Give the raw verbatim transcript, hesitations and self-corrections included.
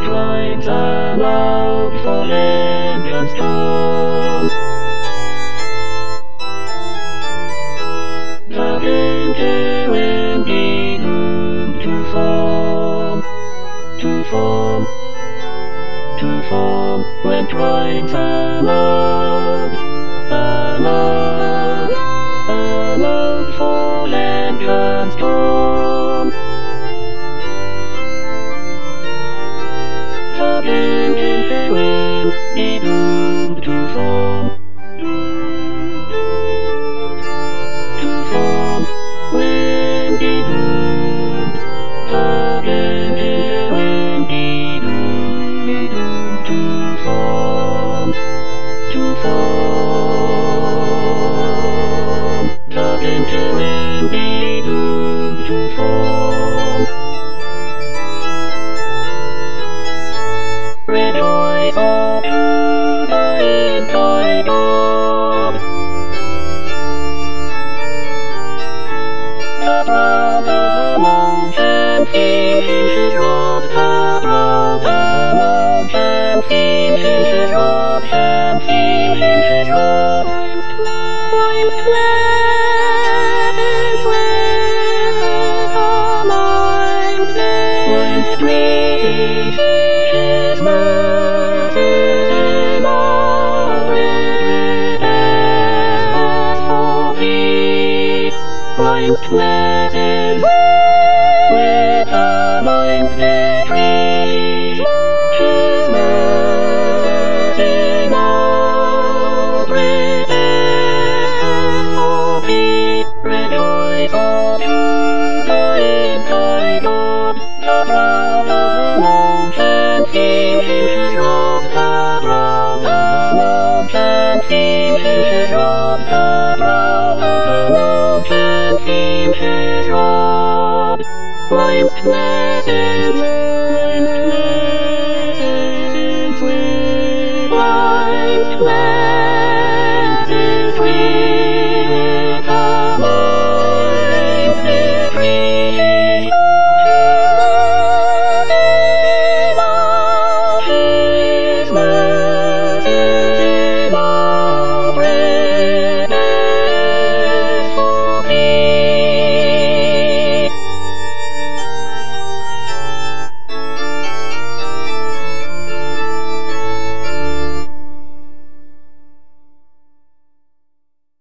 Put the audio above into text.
when crimes allowed for land and storm. The winter wind be doomed to form, to form, to form when crimes allowed, allowed, allowed for land and storm. The winter wind be doomed to form, to form when be doomed. The winter wind be doomed, be doomed to form, to form. The winter wind be doomed to form. Rejoice, all to the entire God. The brow of the mountain finishes his rod. The brow of the mountain finishes his rod. And finishes his rod. White lands with the mind. White trees, his mercies in our readiness for thee. White blessings with the mindful trees, his mercies in our readiness for thee. Rejoice, all to the entire God. The brow of the mountain finishes his rod. The brow of the mountain finishes his rod. The brow of the mountain finishes his rod. Life's blessings.